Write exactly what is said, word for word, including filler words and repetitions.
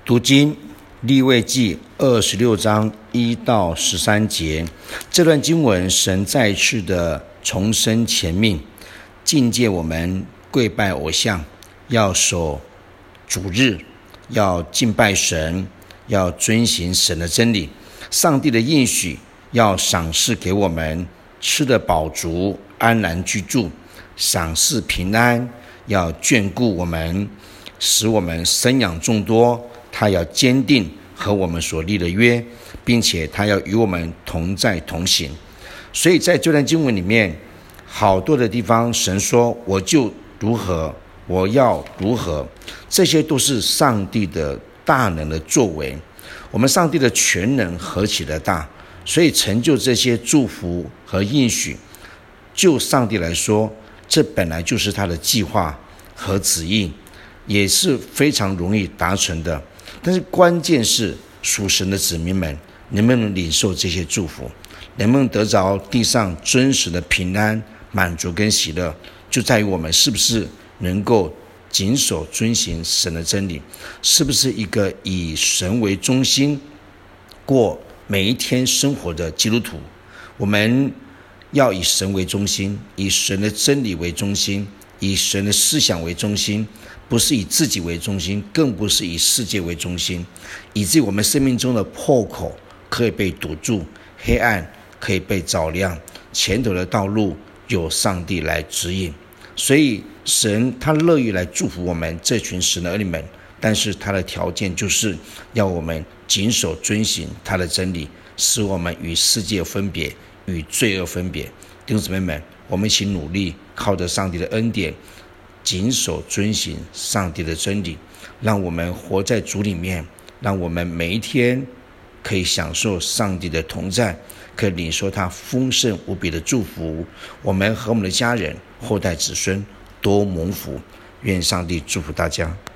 读经利未记二十六章一到十三节，这段经文神再次的重申前命，境界我们跪拜偶像，要守主日，要敬拜神，要遵行神的真理。上帝的应许要赏赐给我们吃得饱足，安然居住，赏赐平安，要眷顾我们，使我们生养众多。他要坚定和我们所立的约，并且他要与我们同在同行。所以在这段经文里面，好多的地方神说我就如何，我要如何，这些都是上帝的大能的作为。我们上帝的全能何其的大，所以成就这些祝福和应许，就上帝来说，这本来就是他的计划和旨意，也是非常容易达成的。但是关键是属神的子民们能不能领受这些祝福，能不能得着地上真实的平安、满足跟喜乐，就在于我们是不是能够谨守遵行神的真理，是不是一个以神为中心过每一天生活的基督徒。我们要以神为中心，以神的真理为中心，以神的思想为中心，不是以自己为中心，更不是以世界为中心，以至于我们生命中的破口可以被堵住，黑暗可以被照亮，前头的道路由上帝来指引。所以神他乐意来祝福我们这群神的儿女们，但是他的条件就是要我们谨守遵行他的真理，使我们与世界分别，与罪恶分别。弟兄姊妹们，我们一起努力，靠着上帝的恩典，谨守遵行上帝的真理，让我们活在主里面，让我们每一天可以享受上帝的同在，可以领受他丰盛无比的祝福。我们和我们的家人、后代子孙都蒙福。愿上帝祝福大家。